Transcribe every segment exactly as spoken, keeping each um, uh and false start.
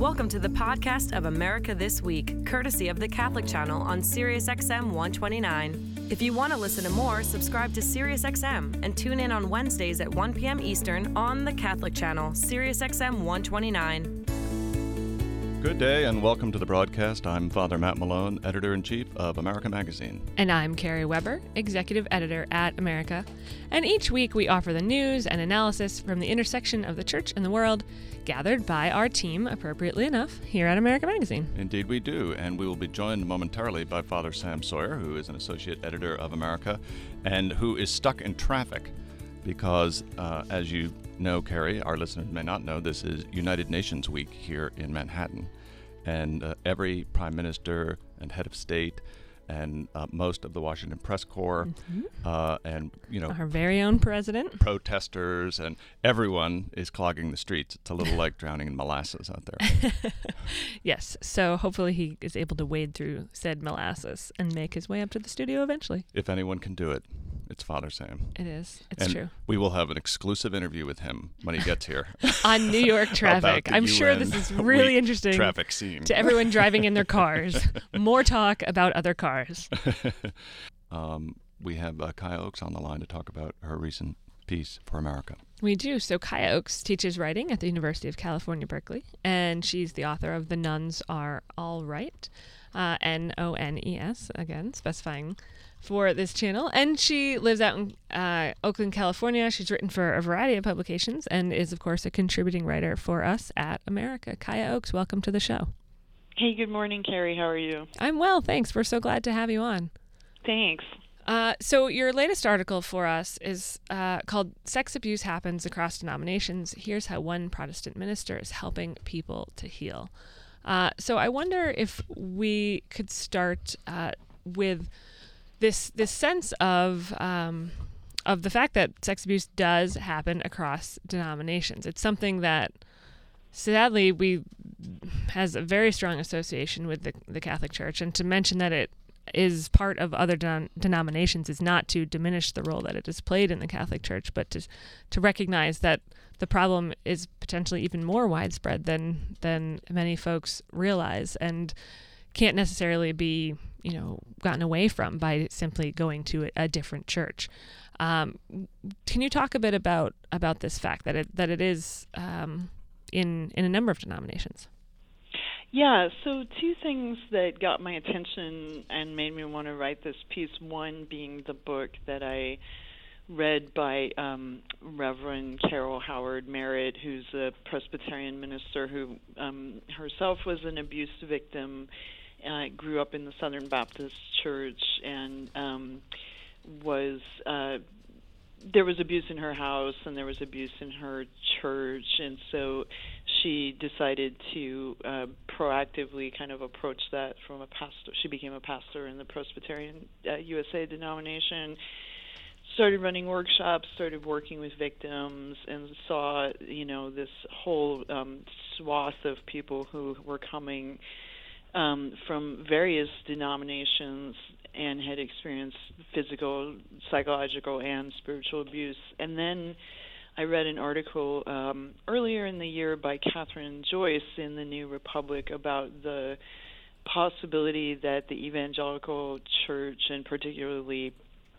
Welcome to the podcast of America This Week, courtesy of the Catholic Channel on Sirius X M one twenty-nine. If you want to listen to more, subscribe to Sirius X M and tune in on Wednesdays at one p.m. Eastern on the Catholic Channel, Sirius X M one twenty-nine. Good day and welcome to the broadcast. I'm Father Matt Malone, Editor-in-Chief of America Magazine. And I'm Carrie Weber, Executive Editor at America. And each week we offer the news and analysis from the intersection of the church and the world, gathered by our team, appropriately enough, here at America Magazine. Indeed we do, and we will be joined momentarily by Father Sam Sawyer, who is an Associate Editor of America, and who is stuck in traffic because, uh, as you know, Carrie, our listeners may not know, this is United Nations Week here in Manhattan. And uh, every prime minister and head of state and uh, most of the Washington Press Corps mm-hmm. uh, and, you know, our very own president, protesters, and everyone is clogging the streets. It's a little like drowning in molasses out there. Yes. So hopefully he is able to wade through said molasses and make his way up to the studio eventually. If anyone can do it, it's Father Sam. It is. It's and true. We will have an exclusive interview with him when he gets here. On New York traffic. I'm U N sure this is really interesting traffic scene. To everyone driving in their cars. More talk about other cars. um, we have uh, Kaya Oakes on the line to talk about her recent piece for America. We do. So Kaya Oakes teaches writing at the University of California, Berkeley, and she's the author of The Nuns Are All Right, uh, N O N E S, again, specifying for this channel. And she lives out in uh, Oakland, California. She's written for a variety of publications and is, of course, a contributing writer for us at America. Kaya Oakes, welcome to the show. Hey, good morning, Carrie. How are you? I'm well, thanks. We're so glad to have you on. Thanks. Uh, so your latest article for us is uh, called Sex Abuse Happens Across Denominations. Here's how one Protestant minister is helping people to heal. Uh, so I wonder if we could start uh, with this this sense of um, of the fact that sex abuse does happen across denominations. It's something that sadly we has a very strong association with the, the Catholic Church, and to mention that it is part of other den- denominations is not to diminish the role that it has played in the Catholic Church, but to to recognize that the problem is potentially even more widespread than than many folks realize, and can't necessarily be, you know, gotten away from by simply going to a, a different church. Um, can you talk a bit about about this fact that it that it is um, in in a number of denominations? Yeah, so two things that got my attention and made me want to write this piece. One being the book that I read by um, Reverend Carol Howard Merritt, who's a Presbyterian minister who um, herself was an abuse victim, uh, grew up in the Southern Baptist Church, and um, was uh, there was abuse in her house and there was abuse in her church, and so she decided to uh, proactively kind of approach that from a pastor. She became a pastor in the Presbyterian uh, U S A denomination, started running workshops, started working with victims, and saw, you know, this whole um, swath of people who were coming um, from various denominations and had experienced physical, psychological, and spiritual abuse. And then I read an article um, earlier in the year by Catherine Joyce in the New Republic about the possibility that the evangelical church, and particularly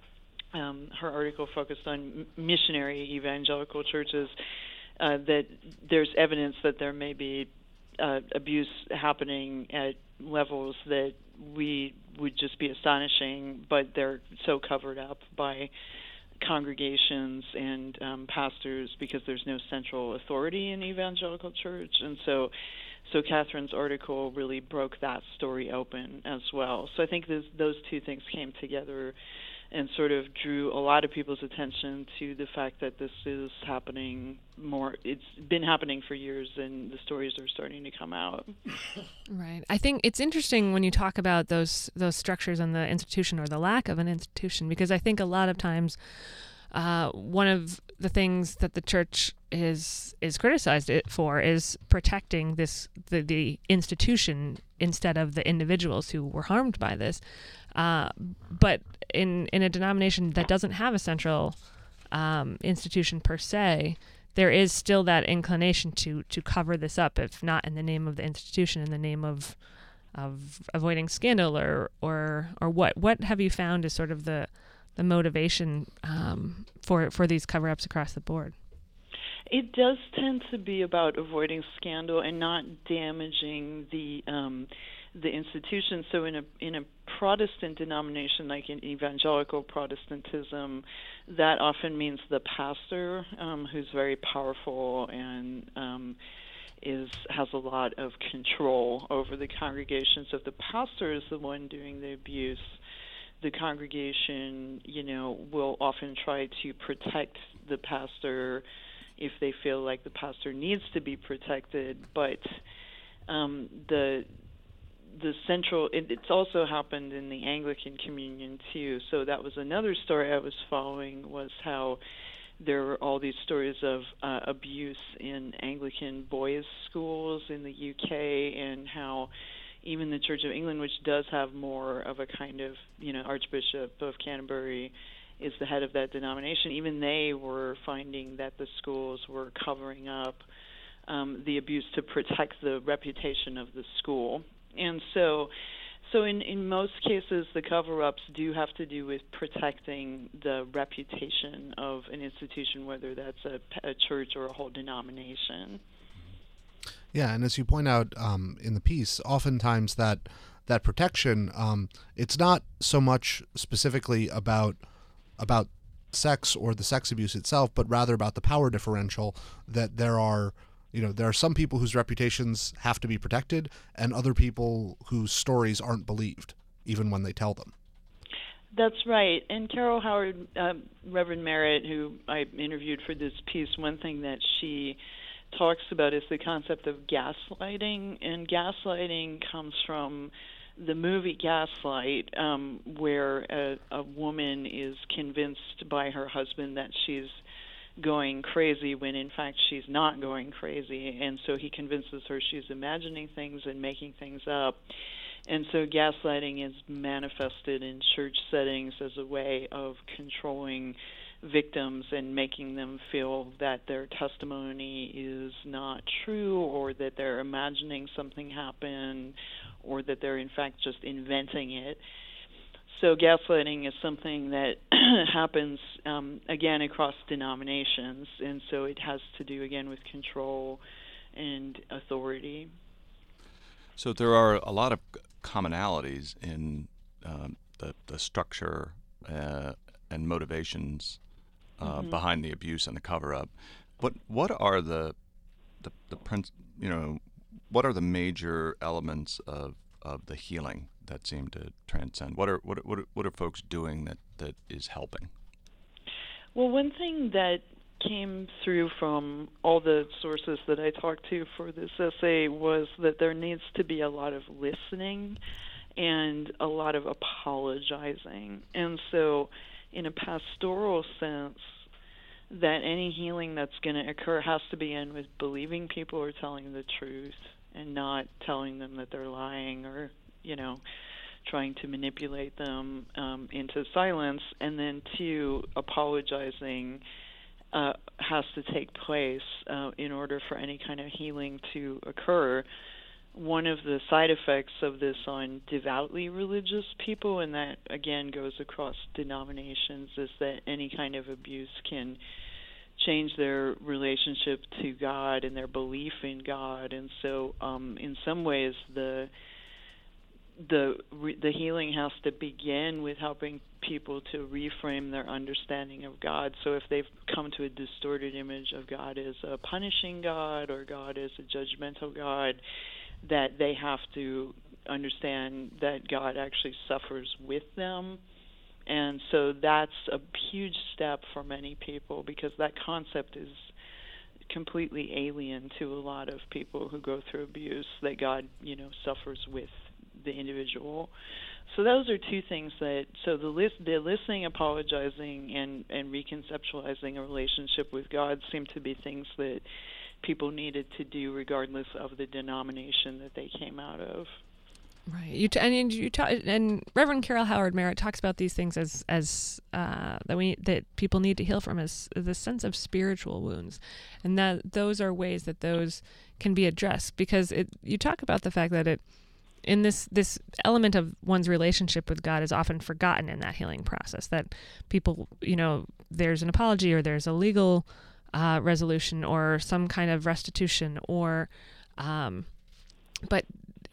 um, her article focused on missionary evangelical churches, uh, that there's evidence that there may be uh, abuse happening at levels that we would just be astonishing, but they're so covered up by congregations and um, pastors because there's no central authority in evangelical church. And so so Catherine's article really broke that story open as well. So I think this, those two things came together and sort of drew a lot of people's attention to the fact that this is happening more. It's been happening for years, and the stories are starting to come out. Right. I think it's interesting when you talk about those those structures and the institution, or the lack of an institution, because I think a lot of times uh, one of the things that the church is is criticized it for is protecting this the, the institution instead of the individuals who were harmed by this. Uh, but in in a denomination that doesn't have a central um, institution per se, there is still that inclination to to cover this up, if not in the name of the institution, in the name of of avoiding scandal, or or or what what have you found is sort of the the motivation um, for for these cover-ups across the board? It does tend to be about avoiding scandal and not damaging the um, the institution. So in a in a Protestant denomination like in evangelical Protestantism, that often means the pastor, um, who's very powerful and um, is has a lot of control over the congregation. So if the pastor is the one doing the abuse, the congregation, you know, will often try to protect the pastor if they feel like the pastor needs to be protected. But um, the the central, it, it's also happened in the Anglican Communion too. So that was another story I was following, was how there were all these stories of uh, abuse in Anglican boys' schools in the U K, and how even the Church of England, which does have more of a kind of, you know, Archbishop of Canterbury is the head of that denomination, even they were finding that the schools were covering up um, the abuse to protect the reputation of the school. And so so in, in most cases, the cover-ups do have to do with protecting the reputation of an institution, whether that's a, a church or a whole denomination. Yeah, and as you point out um, in the piece, oftentimes that that protection, um, it's not so much specifically about about sex or the sex abuse itself, but rather about the power differential, that there are, you know, there are some people whose reputations have to be protected and other people whose stories aren't believed, even when they tell them. That's right. And Carol Howard, uh, Reverend Merritt, who I interviewed for this piece, one thing that she talks about is the concept of gaslighting. And gaslighting comes from the movie Gaslight, um, where a, a woman is convinced by her husband that she's going crazy when in fact she's not going crazy, and so he convinces her she's imagining things and making things up. And so gaslighting is manifested in church settings as a way of controlling victims and making them feel that their testimony is not true, or that they're imagining something happen, or that they're in fact just inventing it. So gaslighting is something that happens, um, again, across denominations, and so it has to do, again, with control and authority. So there are a lot of commonalities in um, the, the structure uh, and motivations uh, mm-hmm. behind the abuse and the cover-up. What what are the the the princ- you know what are the major elements of, of the healing that seem to transcend? What are what are, what are, what are folks doing that, that is helping? Well, one thing that came through from all the sources that I talked to for this essay was that there needs to be a lot of listening and a lot of apologizing. And so in a pastoral sense, that any healing that's going to occur has to begin with believing people are telling the truth and not telling them that they're lying, or, you know, trying to manipulate them um, into silence. And then two, apologizing uh, has to take place uh, in order for any kind of healing to occur. One of the side effects of this on devoutly religious people, and that again goes across denominations, is that any kind of abuse can change their relationship to God and their belief in God. And so um, in some ways the the the healing has to begin with helping people to reframe their understanding of God. So if they've come to a distorted image of God as a punishing God or God as a judgmental God, that they have to understand that God actually suffers with them. And so that's a huge step for many people, because that concept is completely alien to a lot of people who go through abuse, that God, you know, suffers with the individual. So those are two things that, so the list, the listening, apologizing, and, and reconceptualizing a relationship with God seem to be things that people needed to do regardless of the denomination that they came out of. Right. You t- and you ta- and Reverend Carol Howard Merritt talks about these things as as uh, that we that people need to heal from as the sense of spiritual wounds, and that those are ways that those can be addressed, because it you talk about the fact that it in this this element of one's relationship with God is often forgotten in that healing process, that people, you know, there's an apology or there's a legal uh, resolution or some kind of restitution or um, but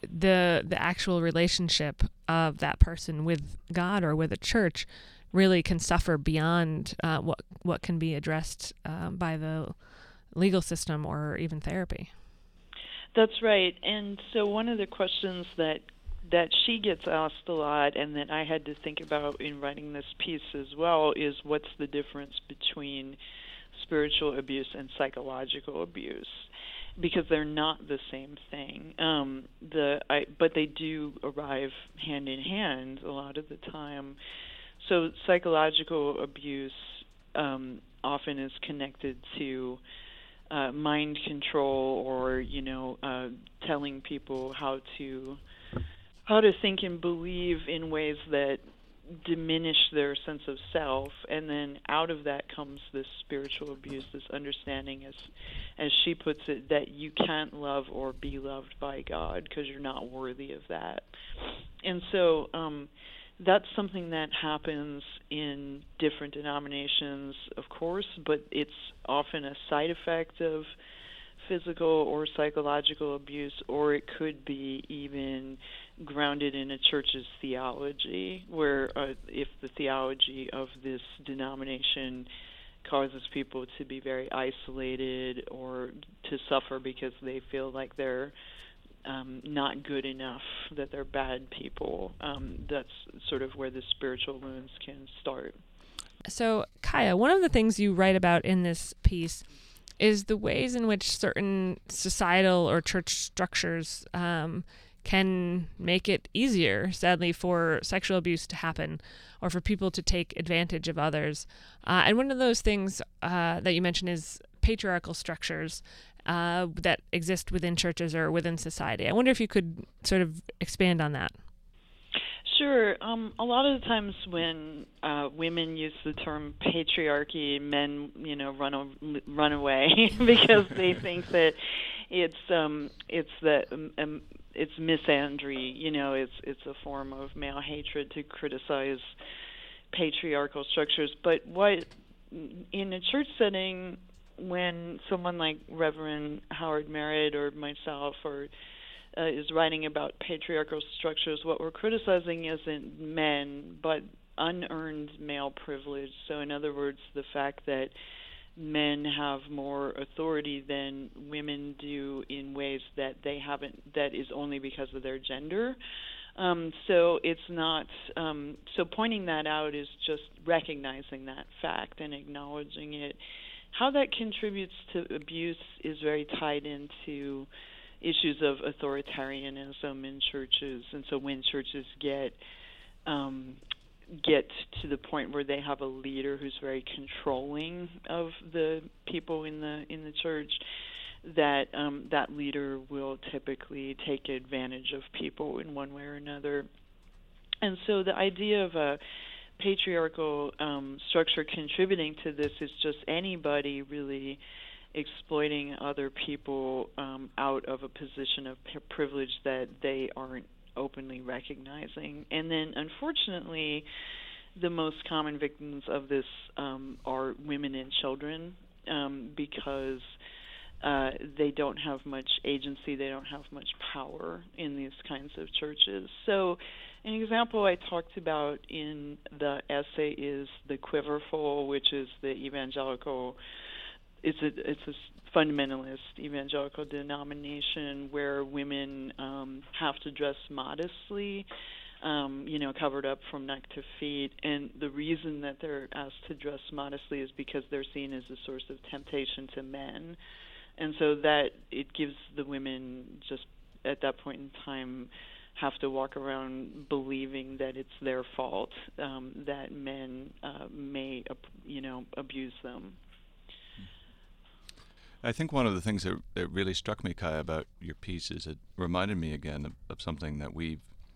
the the actual relationship of that person with God or with a church really can suffer beyond uh, what what can be addressed um, by the legal system or even therapy. That's right. And so one of the questions that that she gets asked a lot and that I had to think about in writing this piece as well is, what's the difference between spiritual abuse and psychological abuse? Because they're not the same thing. Um, the I, but they do arrive hand in hand a lot of the time. So psychological abuse um, often is connected to uh, mind control, or you know, uh, telling people how to how to think and believe in ways that diminish their sense of self, and then out of that comes this spiritual abuse, this understanding, as as she puts it, that you can't love or be loved by God because you're not worthy of that. And so um, that's something that happens in different denominations, of course, but it's often a side effect of physical or psychological abuse, or it could be even grounded in a church's theology, where uh, if the theology of this denomination causes people to be very isolated or to suffer because they feel like they're um, not good enough, that they're bad people, um, that's sort of where the spiritual wounds can start. So, Kaya, one of the things you write about in this piece is the ways in which certain societal or church structures um, can make it easier, sadly, for sexual abuse to happen or for people to take advantage of others. Uh, and one of those things uh, that you mentioned is patriarchal structures uh, that exist within churches or within society. I wonder if you could sort of expand on that. Sure. Um, a lot of the times when uh, women use the term patriarchy, men, you know, run a, run away because they think that it's um, it's that um, um, it's misandry. You know, it's it's a form of male hatred to criticize patriarchal structures. But what in a church setting, when someone like Reverend Howard Merritt or myself or Uh, is writing about patriarchal structures, what we're criticizing isn't men, but unearned male privilege. So in other words, the fact that men have more authority than women do in ways that they haven't, that is only because of their gender. Um, so it's not, um, so pointing that out is just recognizing that fact and acknowledging it. How that contributes to abuse is very tied into issues of authoritarianism in churches, and so when churches get um, get to the point where they have a leader who's very controlling of the people in the in the church, that um, that leader will typically take advantage of people in one way or another. And so the idea of a patriarchal um, structure contributing to this is just anybody really exploiting other people um, out of a position of p- privilege that they aren't openly recognizing. And then, unfortunately, the most common victims of this um, are women and children um, because uh, they don't have much agency, they don't have much power in these kinds of churches. So an example I talked about in the essay is the Quiverful, which is the evangelical It's a it's a fundamentalist evangelical denomination where women um, have to dress modestly, um, you know, covered up from neck to feet. And the reason that they're asked to dress modestly is because they're seen as a source of temptation to men. And so that it gives the women just at that point in time have to walk around believing that it's their fault um, that men uh, may, you know, abuse them. I think one of the things that, that really struck me, Kaya, about your piece is it reminded me again of, of something that we've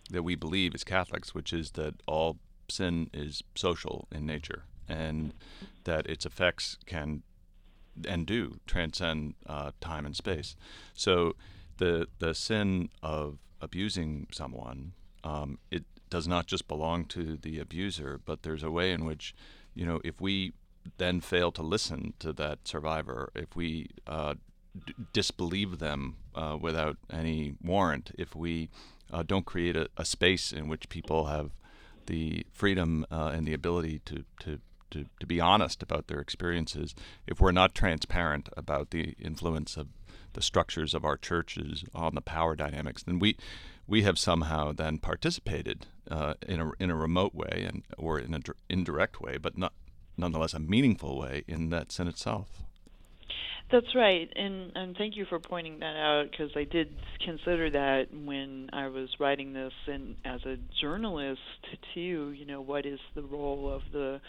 that we believe as Catholics, which is that all sin is social in nature, and that its effects can and do transcend uh, time and space. So the the sin of abusing someone, um, it does not just belong to the abuser, but there's a way in which, you know, if we then fail to listen to that survivor, if we uh, d- disbelieve them uh, without any warrant, if we uh, don't create a, a space in which people have the freedom uh, and the ability to, to, to, to be honest about their experiences, if we're not transparent about the influence of the structures of our churches on the power dynamics, then we we have somehow then participated uh, in a in a remote way and or in an indirect way, but not nonetheless a meaningful way in that sin itself. That's right, and and thank you for pointing that out, because I did consider that when I was writing this, and as a journalist too. You know, what is the role of the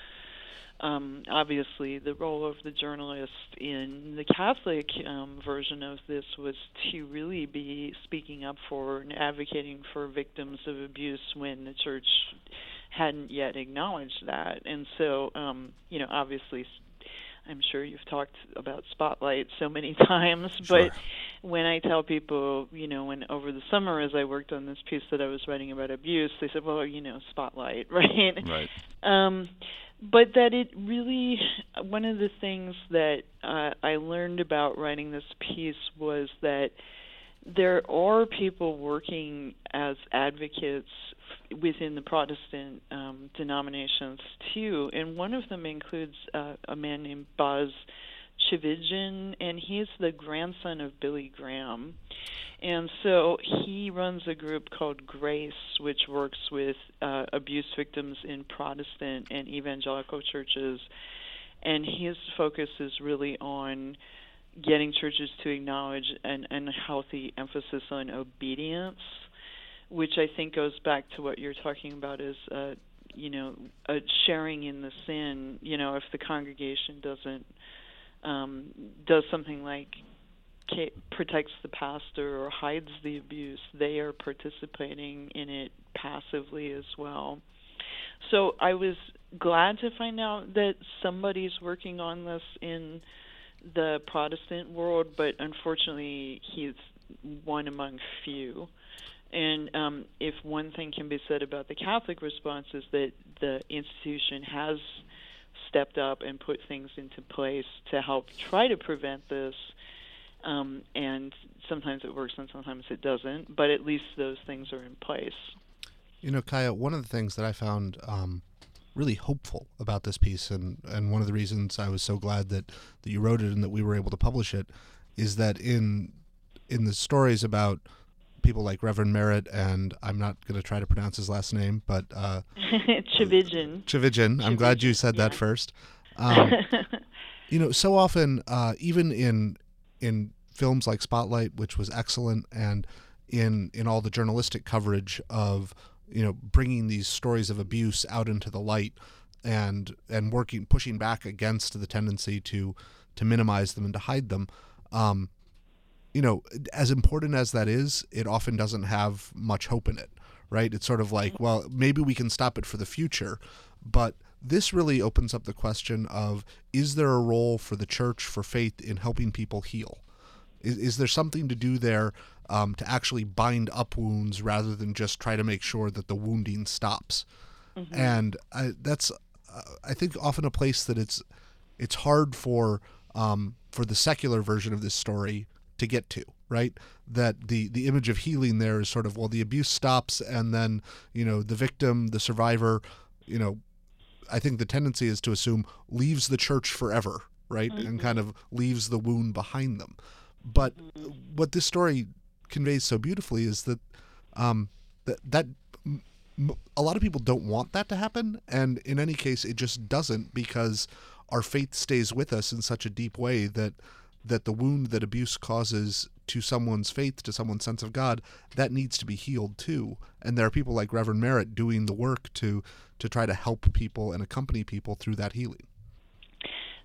Um, obviously, the role of the journalist in the Catholic um, version of this was to really be speaking up for and advocating for victims of abuse when the church hadn't yet acknowledged that. And so, um, you know, obviously, I'm sure you've talked about Spotlight so many times, Sure. but when I tell people, you know, when over the summer as I worked on this piece that I was writing about abuse, they said, well, you know, Spotlight, right? Right. Um, but that it really, one of the things that uh, I learned about writing this piece was that there are people working as advocates f- within the Protestant um, denominations too, and one of them includes uh, a man named Boz Tchividjian, and he's the grandson of Billy Graham. And so he runs a group called Grace, which works with uh, abuse victims in Protestant and evangelical churches. And his focus is really on getting churches to acknowledge an, an healthy emphasis on obedience, which I think goes back to what you're talking about as, uh, you know, a sharing in the sin. You know, if the congregation doesn't um, does something like protects the pastor or hides the abuse, they are participating in it passively as well. So I was glad to find out that somebody's working on this in the Protestant world, but unfortunately he's one among few. And um, if one thing can be said about the Catholic response is that the institution has stepped up and put things into place to help try to prevent this. Um, and sometimes it works and sometimes it doesn't, but at least those things are in place. You know, Kaya, one of the things that I found um, really hopeful about this piece, and, and one of the reasons I was so glad that, that you wrote it and that we were able to publish it, is that in in the stories about people like Reverend Merritt, and I'm not going to try to pronounce his last name, but... Uh, Tchividjian. Tchividjian. I'm glad you said yeah. that first. Um, you know, so often, uh, even in... in films like Spotlight, which was excellent, and in in all the journalistic coverage of, you know, bringing these stories of abuse out into the light and and working pushing back against the tendency to to minimize them and to hide them, um, you know, as important as that is, it often doesn't have much hope in it, right? It's sort of like, well, maybe we can stop it for the future, but this really opens up the question of, is there a role for the church, for faith, in helping people heal? Is, is there something to do there um, to actually bind up wounds rather than just try to make sure that the wounding stops? Mm-hmm. And I, that's, uh, I think, often a place that it's it's hard for um, for the secular version of this story to get to, right? That the, the image of healing there is sort of, well, the abuse stops and then, you know, the victim, the survivor, you know, I think the tendency is to assume leaves the church forever, right? Mm-hmm. And kind of leaves the wound behind them. But mm-hmm. what this story conveys so beautifully is that um, that, that m- a lot of people don't want that to happen. And in any case, it just doesn't, because our faith stays with us in such a deep way that that the wound that abuse causes to someone's faith, to someone's sense of God, that needs to be healed too. And there are people like Reverend Merritt doing the work to to try to help people and accompany people through that healing.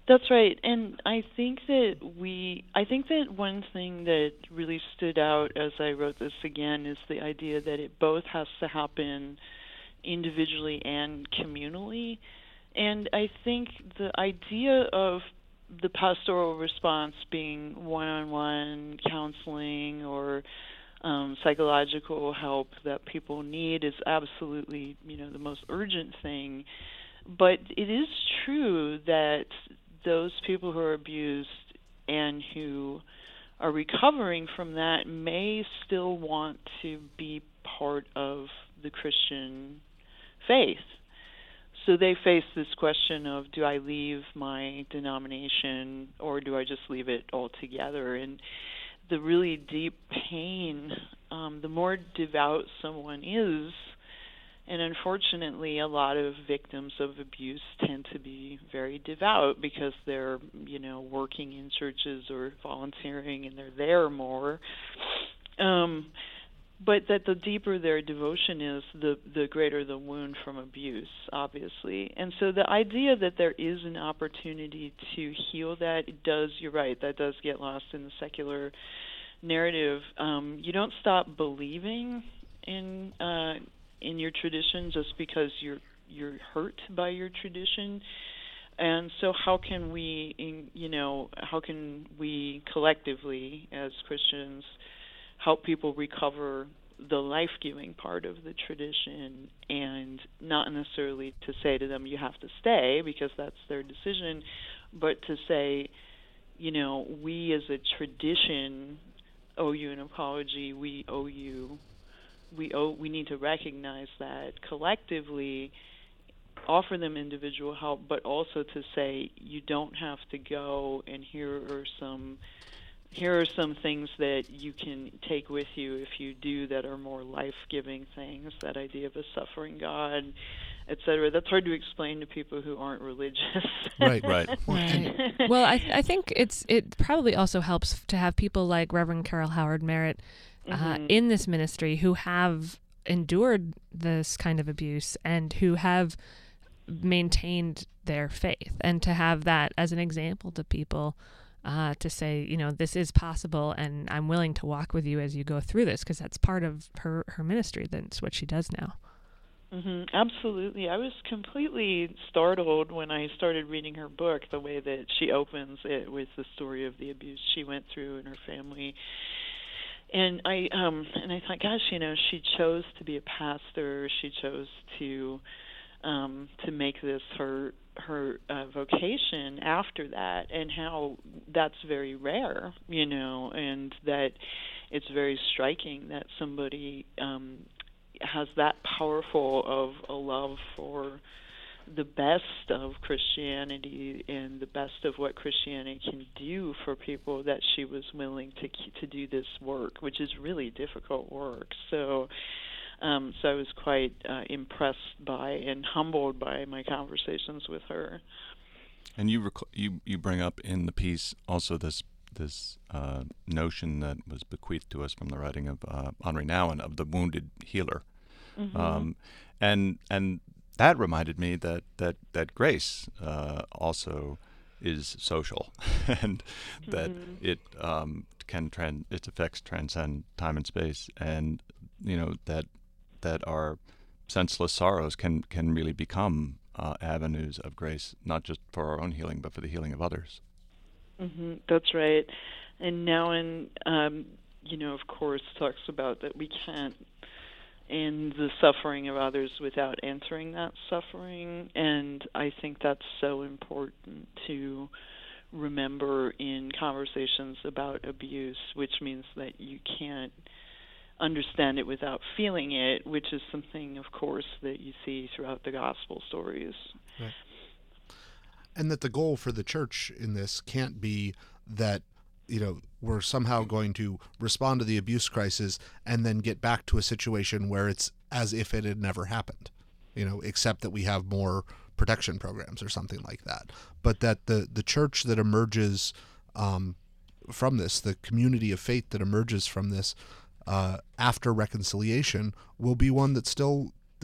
That's right. And I think that we, I think that one thing that really stood out as I wrote this again is the idea that it both has to happen individually and communally. And I think the idea of the pastoral response being one-on-one counseling or um, psychological help that people need is absolutely, you know, the most urgent thing. But it is true that those people who are abused and who are recovering from that may still want to be part of the Christian faith. So they face this question of, do I leave my denomination or do I just leave it altogether? And the really deep pain, um, the more devout someone is, and unfortunately a lot of victims of abuse tend to be very devout because they're, you know, working in churches or volunteering and they're there more. Um, But that the deeper their devotion is, the the greater the wound from abuse, obviously. And so the idea that there is an opportunity to heal that, it does, you're right, that does get lost in the secular narrative. Um, you don't stop believing in uh, in your tradition just because you're you're hurt by your tradition. And so how can we, in, you know, how can we collectively as Christians help people recover the life-giving part of the tradition, and not necessarily to say to them you have to stay because that's their decision, but to say, you know, we as a tradition owe you an apology. We owe you, we owe, we need to recognize that collectively, offer them individual help, but also to say you don't have to go, and here are some Here are some things that you can take with you if you do that are more life-giving things, that idea of a suffering God, et cetera. That's hard to explain to people who aren't religious. Right, right. Right. Well, I I think it's it probably also helps to have people like Reverend Carol Howard Merritt uh, Mm-hmm. in this ministry who have endured this kind of abuse and who have maintained their faith, and to have that as an example to people. Uh, to say, you know, this is possible, and I'm willing to walk with you as you go through this, because that's part of her, her ministry. That's what she does now. Mm-hmm. Absolutely. I was completely startled when I started reading her book, the way that she opens it with the story of the abuse she went through in her family. And I um, and I thought, gosh, you know, she chose to be a pastor. She chose to um, to make this her her uh, vocation after that, and how that's very rare, you know, and that it's very striking that somebody um, has that powerful of a love for the best of Christianity and the best of what Christianity can do for people, that she was willing to to do this work, which is really difficult work. So Um, so I was quite uh, impressed by and humbled by my conversations with her. And you rec- you you bring up in the piece also this this uh, notion that was bequeathed to us from the writing of uh, Henri Nouwen of the wounded healer, Mm-hmm. um, and and that reminded me that that that grace uh, also is social, and mm-hmm. that it um, can trans its effects transcend time and space, and you know that. that our senseless sorrows can, can really become uh, avenues of grace, not just for our own healing, but for the healing of others. Mm-hmm. That's right. And Nouwen, um, you know, of course, talks about that we can't end the suffering of others without entering that suffering. And I think that's so important to remember in conversations about abuse, which means that you can't understand it without feeling it, which is something, of course, that you see throughout the gospel stories. Right. And that the goal for the church in this can't be that, you know, we're somehow going to respond to the abuse crisis and then get back to a situation where it's as if it had never happened, you know, except that we have more protection programs or something like that. But that the, the church that emerges um, from this, the community of faith that emerges from this, Uh, after reconciliation, will be one that still that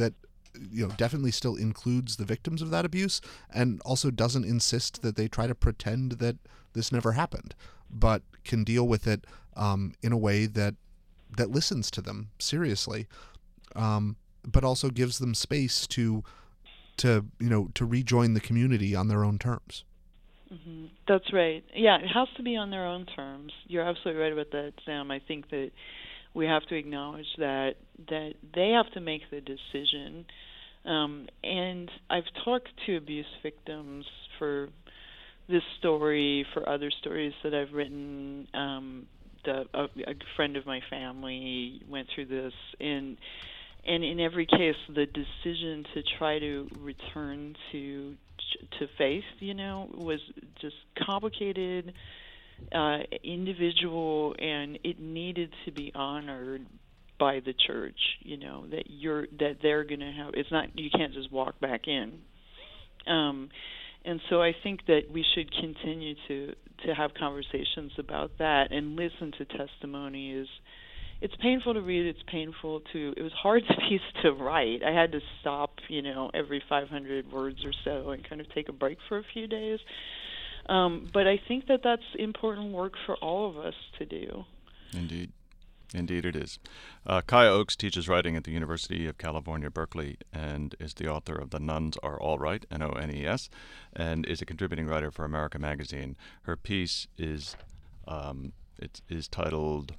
you know, definitely still includes the victims of that abuse, and also doesn't insist that they try to pretend that this never happened, but can deal with it um, in a way that that listens to them seriously, um, but also gives them space to to you know to rejoin the community on their own terms. Mm-hmm. That's right. Yeah, it has to be on their own terms. You're absolutely right about that, Sam. I think that we have to acknowledge that that they have to make the decision. Um, and I've talked to abuse victims for this story, for other stories that I've written. Um, the, a, a friend of my family went through this, and and in every case, the decision to try to return to to faith, you know, was just complicated, uh, individual, and it needed to be honored by the church. You know, that you're that they're going to have. It's not, you can't just walk back in. Um, and so I think that we should continue to to have conversations about that and listen to testimonies. It's painful to read. It's painful to. It was hard to piece to write. I had to stop, you know, every five hundred words or so and kind of take a break for a few days. Um, but I think that that's important work for all of us to do. Indeed. Indeed it is. Uh, Kaya Oakes teaches writing at the University of California, Berkeley, and is the author of The Nuns Are All Right, N O N E S, and is a contributing writer for America Magazine. Her piece is um, it is titled...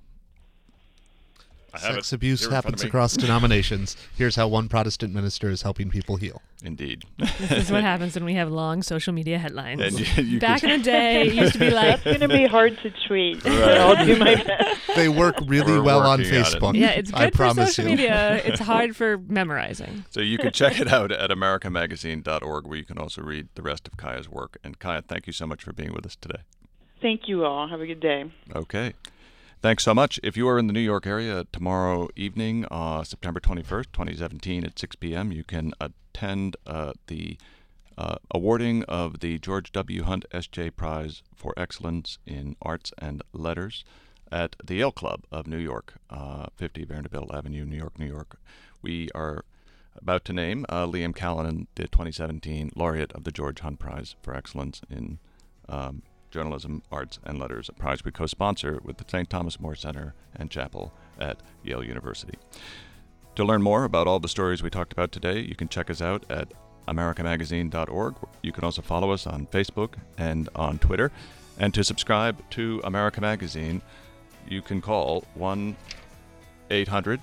Sex abuse happens across denominations. Here's how one Protestant minister is helping people heal. Indeed. This is what happens when we have long social media headlines. And you, you Back could, in the day, it used to be like... That's going to be hard to tweet. Right. I'll do my best. They work really We're well on working on it. Facebook. Yeah, it's I good for promise social you. media. It's hard for memorizing. So you can check it out at america magazine dot org, where you can also read the rest of Kaya's work. And Kaya, thank you so much for being with us today. Thank you all. Have a good day. Okay. Thanks so much. If you are in the New York area tomorrow evening, uh, September twenty-first, twenty seventeen at six p.m., you can attend uh, the uh, awarding of the George W. Hunt S J Prize for Excellence in Arts and Letters at the Yale Club of New York, uh, fifty Vanderbilt Avenue, New York, New York. We are about to name uh, Liam Callanan, the twenty seventeen laureate of the George Hunt Prize for Excellence in um, Journalism, Arts, and Letters, a prize we co-sponsor with the Saint Thomas More Center and Chapel at Yale University. To learn more about all the stories we talked about today, you can check us out at america magazine dot org. You can also follow us on Facebook and on Twitter. And to subscribe to America Magazine, you can call one eight hundred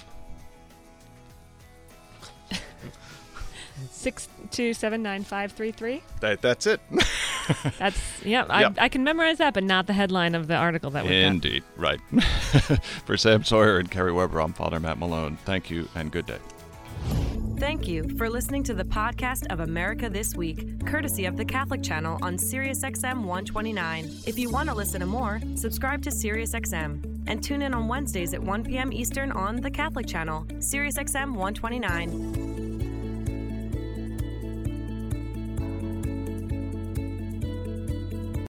six two seven nine five three three. That, that's it. That's, yeah, I, Yep. I can memorize that, but not the headline of the article that we got. Indeed, right. For Sam Sawyer and Carrie Weber, I'm Father Matt Malone. Thank you and good day. Thank you for listening to the podcast of America This Week, courtesy of the Catholic Channel on Sirius X M one twenty-nine. If you want to listen to more, subscribe to Sirius X M and tune in on Wednesdays at one p.m. Eastern on the Catholic Channel, Sirius X M one twenty-nine.